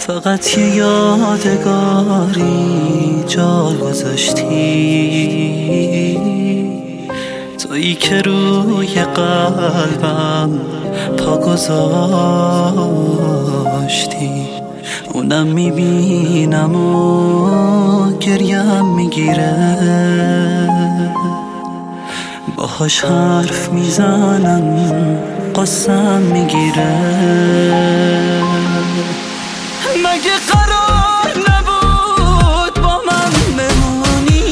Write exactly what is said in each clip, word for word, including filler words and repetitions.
فقط یه یادگاری جا گذاشتی، تویی که روی قلبم پا گذاشتی. اونم میبینم و گریم میگیره، باهاش حرف میزنم قسم میگیره. مگه قرار نبود با من بمونی؟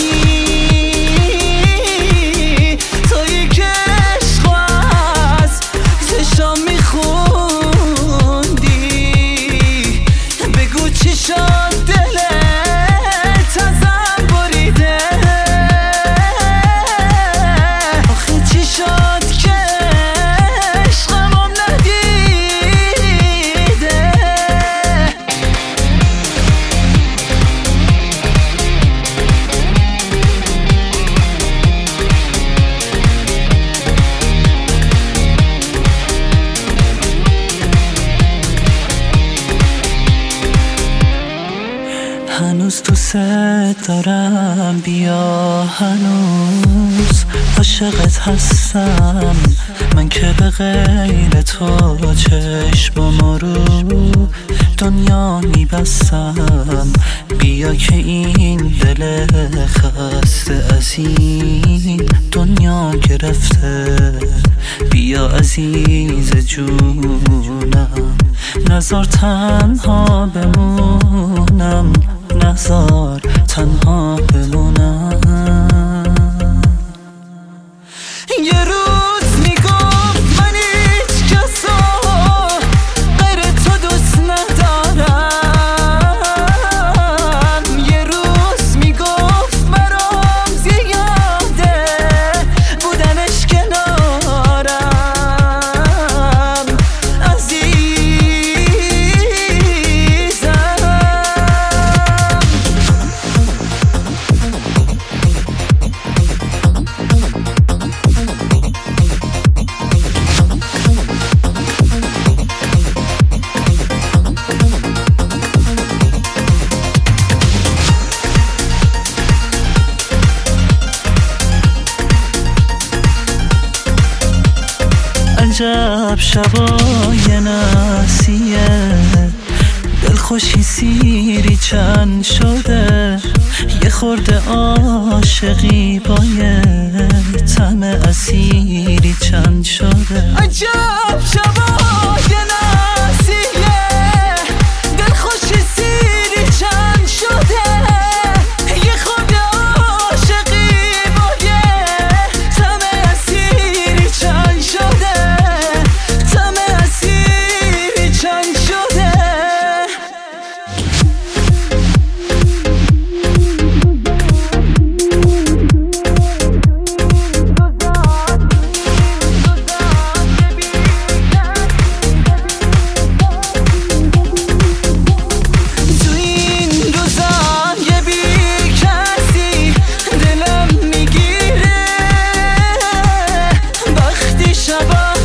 تویی که عشق از چشام میخوندی، بگو چی شد دلت ازم بریده؟ آخه چی شد که عشقمم ندیده؟ هنوز دوست دارم، بیا هنوز عاشقت هستم. من که به غیر تو چشمم رو دنیا میبستم. بیا که این دل خسته از این دنیا گرفته، بیا عزیز جونم، نذار تنها بمونم، نذار تنها بمونم. یه روز میگفت من هیچ کسو غیر تو دوست ندارم، یه روز میگفت برام زیاده بودنش کنارم. عجب شبای نسیه، دلخوشی سیری چند شده، یه خورده عاشقی با یه طعم اسیری چند شده. عجب شبای نسیه، دلخوشی سیری چند شده، یه خورده عاشقی با یه طعم اسیری چند شده. Shabbat